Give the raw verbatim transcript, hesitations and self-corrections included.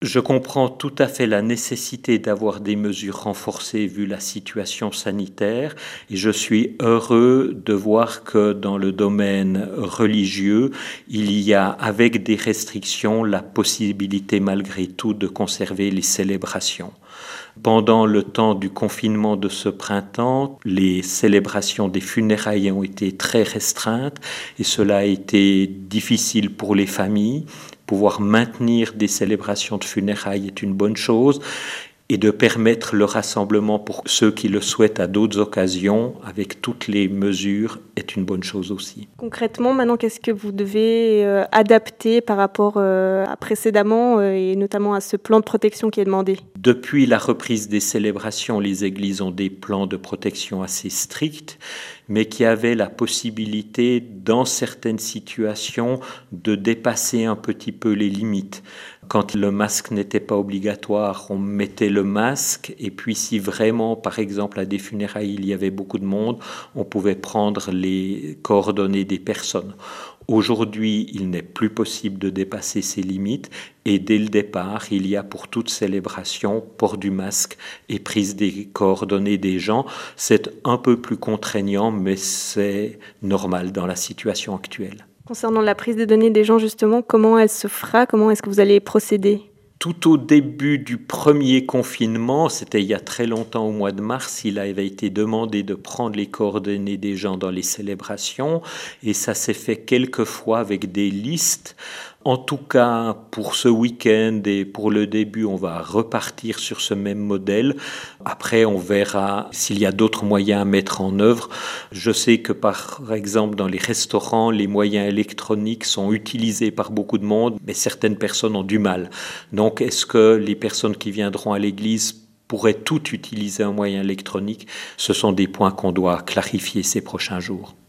Je comprends tout à fait la nécessité d'avoir des mesures renforcées vu la situation sanitaire et je suis heureux de voir que dans le domaine religieux, il y a, avec des restrictions, la possibilité malgré tout de conserver les célébrations. Pendant le temps du confinement de ce printemps, les célébrations des funérailles ont été très restreintes et cela a été difficile pour les familles. Pouvoir maintenir des célébrations de funérailles est une bonne chose et de permettre le rassemblement pour ceux qui le souhaitent à d'autres occasions avec toutes les mesures est une bonne chose aussi. Concrètement, maintenant, qu'est-ce que vous devez euh, adapter par rapport euh, à précédemment euh, et notamment à ce plan de protection qui est demandé? Depuis la reprise des célébrations, les églises ont des plans de protection assez stricts, mais qui avaient la possibilité, dans certaines situations, de dépasser un petit peu les limites. Quand le masque n'était pas obligatoire, on mettait le masque, et puis si vraiment, par exemple, à des funérailles, il y avait beaucoup de monde, on pouvait prendre les coordonnées des personnes. Aujourd'hui, il n'est plus possible de dépasser ces limites et dès le départ, il y a pour toute célébration port du masque et prise des coordonnées des gens. C'est un peu plus contraignant, mais c'est normal dans la situation actuelle. Concernant la prise des données des gens, justement, comment elle se fera? Comment est-ce que vous allez procéder? Tout au début du premier confinement, c'était il y a très longtemps, au mois de mars, il avait été demandé de prendre les coordonnées des gens dans les célébrations et ça s'est fait quelques fois avec des listes. En tout cas, pour ce week-end et pour le début, on va repartir sur ce même modèle. Après, on verra s'il y a d'autres moyens à mettre en œuvre. Je sais que, par exemple, dans les restaurants, les moyens électroniques sont utilisés par beaucoup de monde, mais certaines personnes ont du mal. Donc, est-ce que les personnes qui viendront à l'église pourraient toutes utiliser un moyen électronique? Ce sont des points qu'on doit clarifier ces prochains jours.